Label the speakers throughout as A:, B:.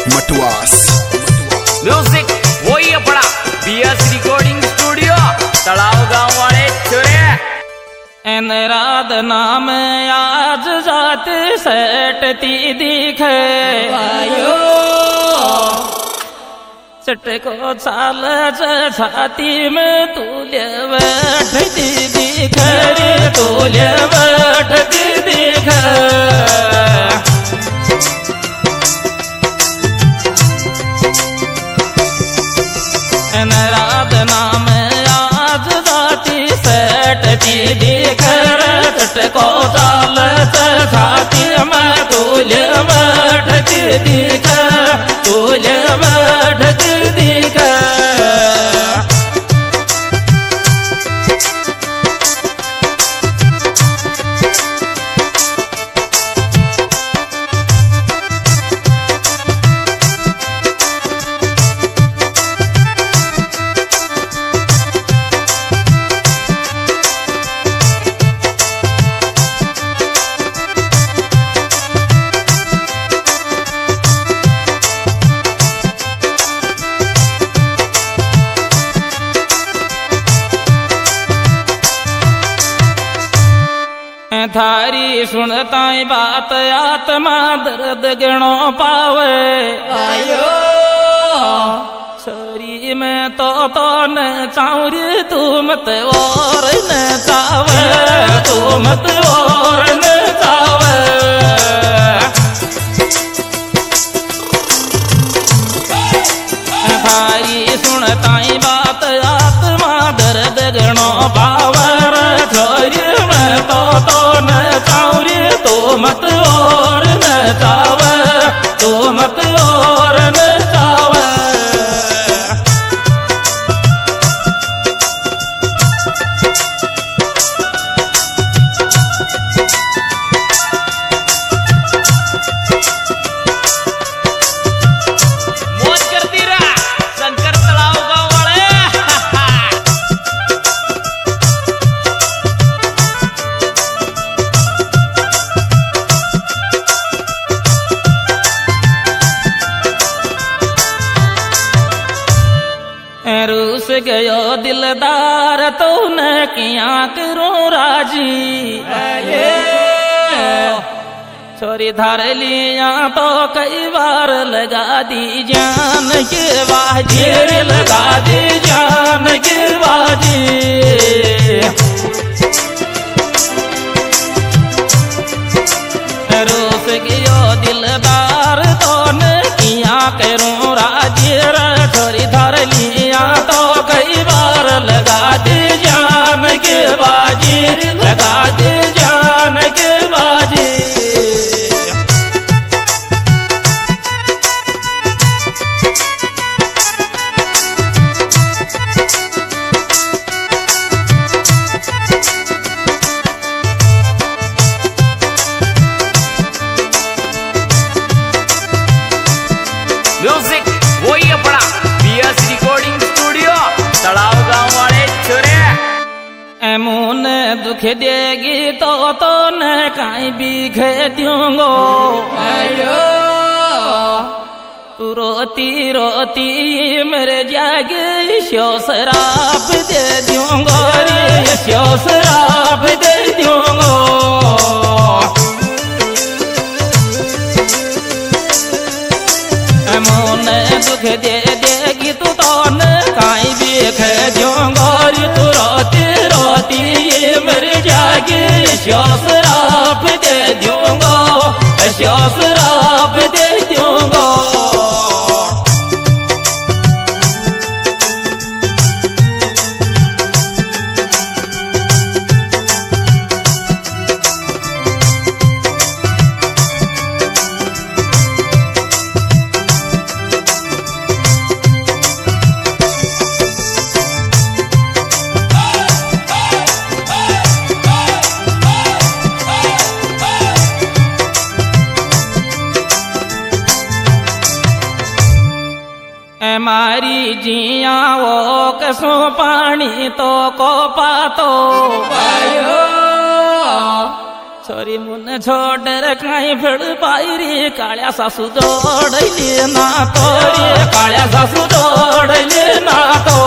A: Matwas
B: music वही अपना BS recording studio तलाव गांव वाले छोरे
C: एन रात नाम आज जात सटती दिखे चट को चाल छाती में तुल्य बैठती दिखे तुल्य बैठती दिखे रात नाम आज जाती सटती दिखर चट को चाल छाती में तुल्य बैठती दिख तुल्य बैठती दिख थारी सुनताई बात आत्मा दर्द गणो पावे आयो छोरी में तो न चाउरी तू मत और न चावे तू मत और न चावे थारी सुनताई बात आत्मा दर्द गणो पावे छोरी में तो न चाउरी तो मत और न चावे तो मत और न चावे
B: मौज करती रहा शंकर तलाव गांव वाले
C: रूस गयो दिलदार तो न किया करूं राजी छोरी धार लिया तो कई बार लगा दी जान के बाजी लगा दी जान के बाजी रूस गयो दिलदार तो न किया करूं राजी छोरी धार लिया तो कई बार लगा दे जान के बाजी लगा दे जान के बाजी
B: म्यूजिक वही अपना बीएस रिकॉर्डिंग स्टूडियो तलाव गांव वाले छोरे
C: एमोन दुख देगी तो न काई बीघे दूंगो आयो तू रोती रोती मेरे जागे शो शराब दे दूंगो रे शो शराब दे दूंगो एमोन दुख दे देगी तू तो न काई बीघ दूंगो रे तू रोती रोती मेरे जागे शो शराब दे दूंगो शो शराब दे दूंगो मारी जिया वो कसो पानी तो को पातो छोरी मुन छोड़ काई फड़ पाई रे काळ्या सासू जोडली ना तो रे काळ्या सासू जोडली ना तो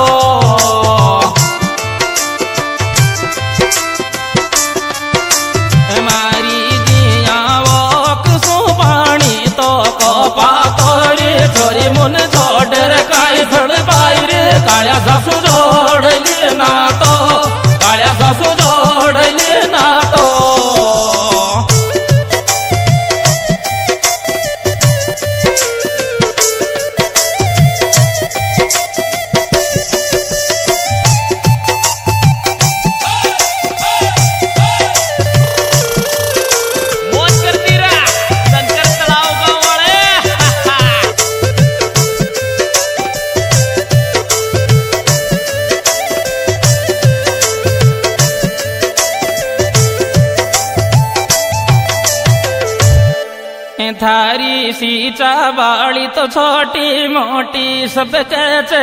C: मारी दिया वोक सु पानी तो कोपा तो रे छोरी मुन छोड़ काई फड़ पाई रे काळ्या सासू जोडली ना तो काळ्या सासू जोडली ना तो थारी सी चावाली तो छोटी मोटी सब कहते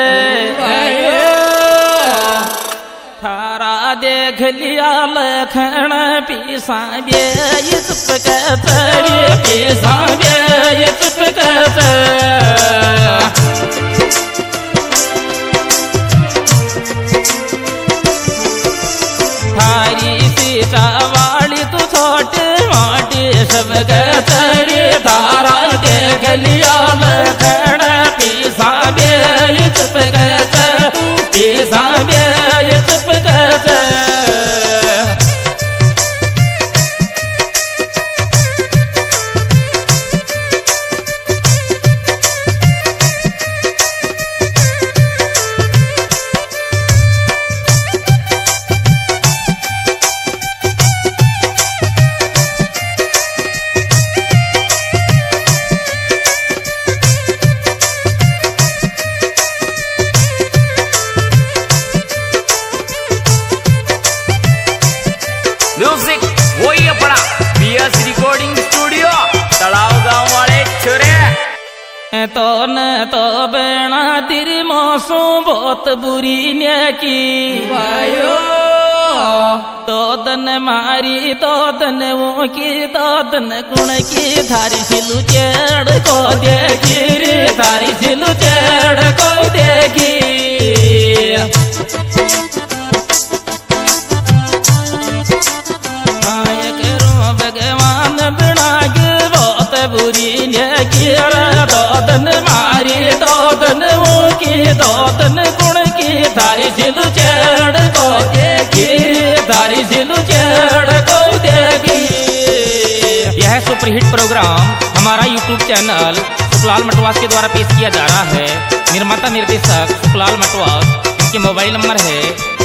C: थारा देख लिया लखन पीसा ये चुप कहते पीसा ये चुप कहते थारी सी चावाली तो छोटी मोटी सब कहते तारा देख लिया लखन पीसा ये चुप कहते पीसा ये चुप कहते
B: म्यूजिक वही अपना बीएस रिकॉर्डिंग स्टूडियो तलाव गांव वाले छोरे
C: तो न तो बेना तेरी मौसू बहुत बुरी ने की वायो तो दन मारी तो दन वो की तो दन गुण की थारी सिलू चेड़ को देखी रे थारी सिलू चेड़ को देखी भगवान बिना के बहुत बुरी ने किया दौदन मारी दौदन वो की दौदन गुण की थारी सिलू चेड़ को देखी थारी सिलू चेड़ को देखी। यह सुपरहिट प्रोग्राम हमारा यूट्यूब चैनल सुखलाल मटवास के द्वारा पेश किया जा रहा है। निर्माता निर्देशक सुखलाल मटवास। इनके मोबाइल नंबर है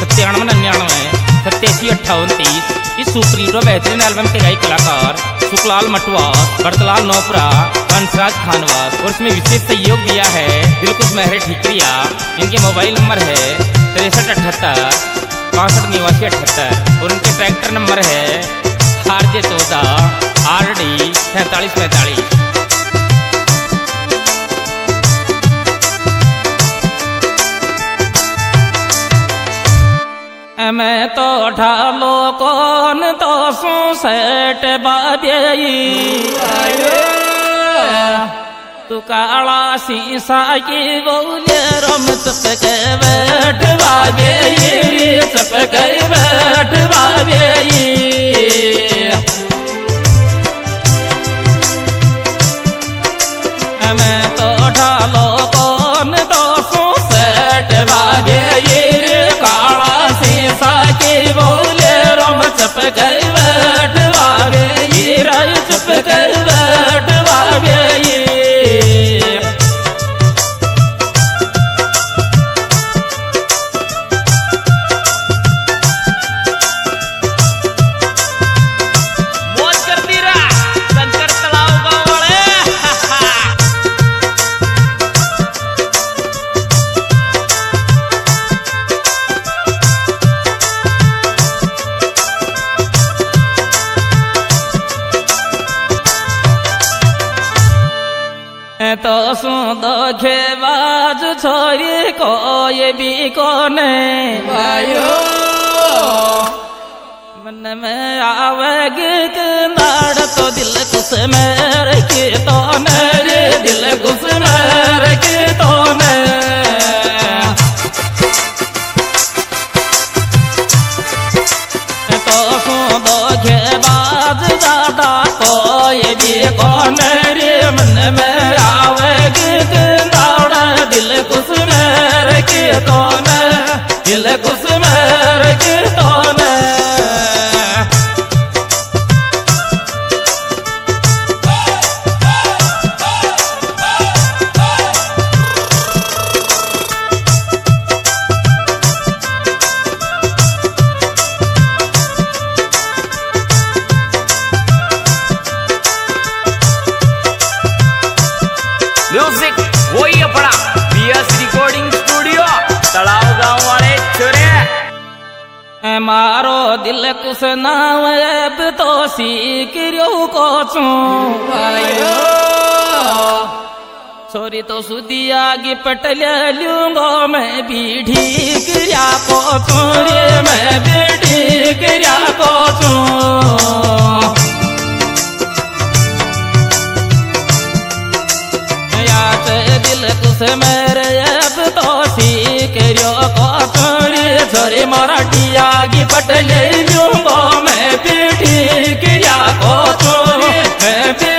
C: 9799 इस सुपरहिट और बेहतरीन एल्बम के गायक कलाकार सुखलाल मटवास, भरतलाल नोपरा, हंसराज खानवास और इसमें विशेष सहयोग दिया है दिलकुश मेहर ठिकरिया। इनके मोबाइल नंबर है 6378 65 78 और उनके ट्रैक्टर नंबर है RJ14 RD 4745। मैं तो ढालो कौन तो सू सेट बादेई तू काला शीशा की बोले रम चुप के बैठ बादेई चुप के बैठ बादेई मैं तो ढालो कौन तो सू सेट बादेई काला शीशा की बोले रम चुप कर बैठ बाबे ये राय चुप कर बैठ बाबे ये
B: मौज करती रहा शंकर तलाव गांव वाले
C: तो सो धोखेबाज छोरी कोई भी कोने वायो मन में आवेगी नाड़ तो दिल कुछ मेरे की तो मेरे दिल कुछ मेरे की तो तो धोखेबाज ज्यादा कोई भी कौन रे मन में आवेगी नाड़ दिल कुछ मेरे की तो दिल कुछ मेरे की तो
B: म्यूजिक वही अपना बीएस रिकॉर्डिंग स्टूडियो तलाव गांव वाले छोरे।
C: मारो दिल कुछ नाम अब तो सीख रो को छोरी तो सुदिया की पटल लूंगो मैं भी ठीक रिया को छोरी मैं भी ठीक रिया को दिल कुछ मेरे अब तो सीख रो को छोरी मराठिया की पटले लूंगो मैं भी ठीक रिया को छोरी मैं